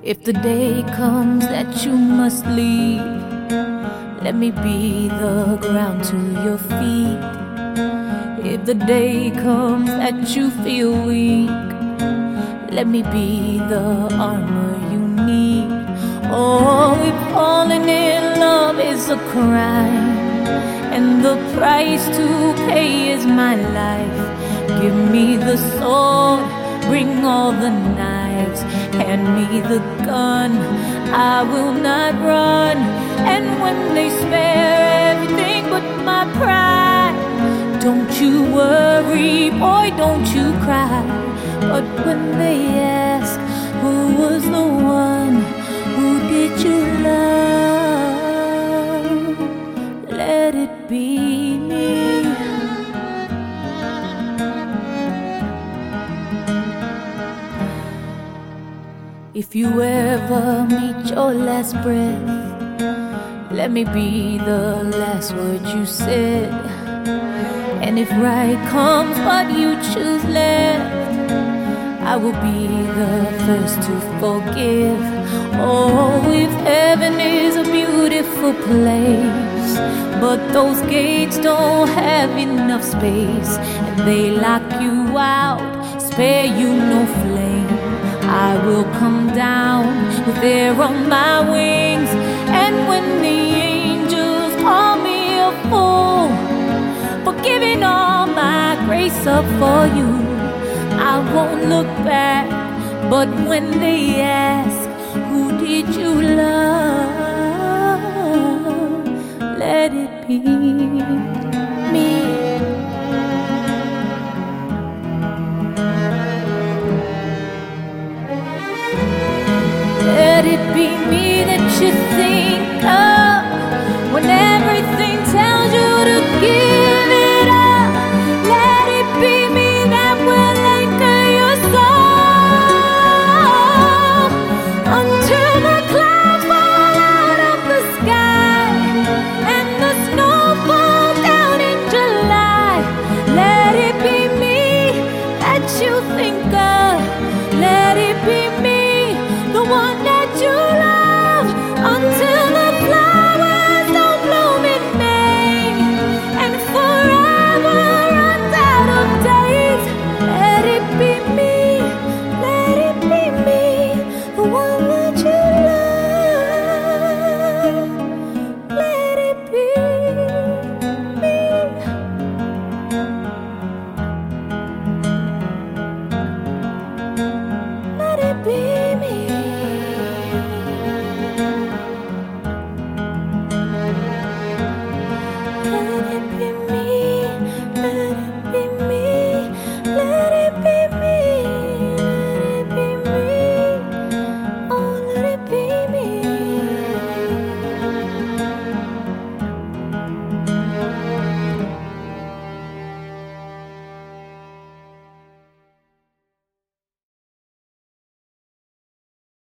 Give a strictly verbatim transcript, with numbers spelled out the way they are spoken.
If the day comes that you must leave, let me be the ground to your feet. If the day comes that you feel weak, let me be the armor you need. Oh, if falling in love is a crime, and the price to pay is my life, give me the sword, bring all the knives, hand me the gun, I will not run. And when they spare everything but my pride, don't you worry, boy, don't you cry. But when they ask, who was the one, who did you love, let it be me. If you ever meet your last breath, let me be the last word you said. And if right comes but you choose left, I will be the first to forgive. Oh, if heaven is a beautiful place, but those gates don't have enough space, and they lock you out, spare you no flame, I will come down with air on my wings. And when the angels call me a fool for giving all my grace up for you, I won't look back. But when they ask, who did you love, let it be me. Let it be me that you think of.